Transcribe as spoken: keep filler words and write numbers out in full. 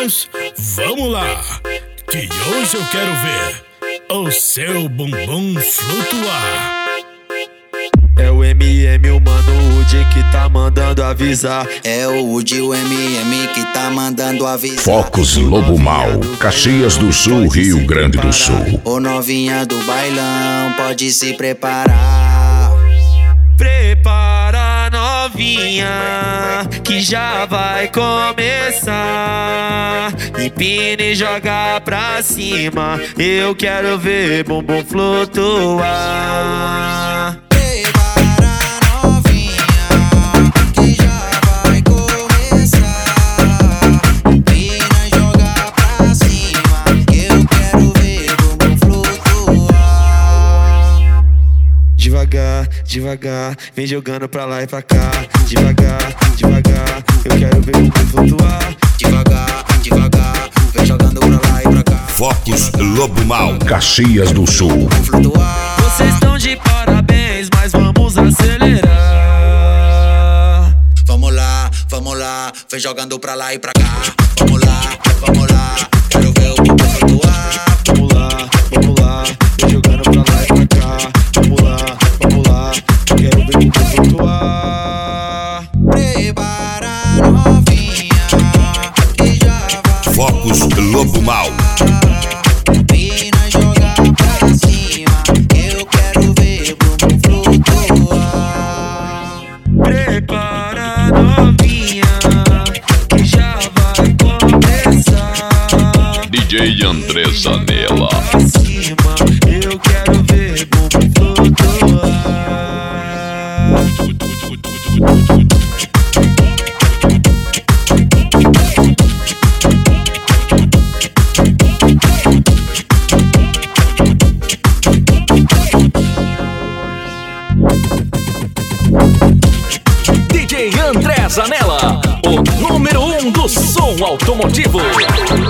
Focos, vamos lá, que hoje eu quero ver o seu bumbum flutuar. É o M M, o mano Woody que tá mandando avisar. É o Woody, o M M que tá mandando avisar. Focos Lobo Mal, Caxias do Sul, Rio Grande do Sul. Ô novinha do bailão, pode se preparar. Prepara, novinha, que já vai começar. Empina e joga pra cima, eu quero ver bumbum flutuar. Devagar, devagar, vem jogando pra lá e pra cá. Devagar, devagar, eu quero ver o bumbum flutuar. Devagar, devagar, vem jogando pra lá e pra cá. Focos Lobo Mal, Caxias do Sul. Vocês estão de parabéns, mas vamos acelerar. Vamos lá, vamos lá, vem jogando pra lá e pra cá. Vamos lá, vamos lá, quero ver o bumbum flutuar. Vamos lá, vamos lá, vem jogando pra lá e pra cá. Vamos lá, vamos lá, quero ver o bumbum flutuar. Prepara, novinha, que já vai. Focos Lobo Mal. Empina e joga pra cima, eu quero ver o bumbum flutuar. Prepara, novinha, que já vai começar. D J André Zanella. Pra cima, eu quero ver bumbum flutuar. D J André Zanella, o número um do som automotivo.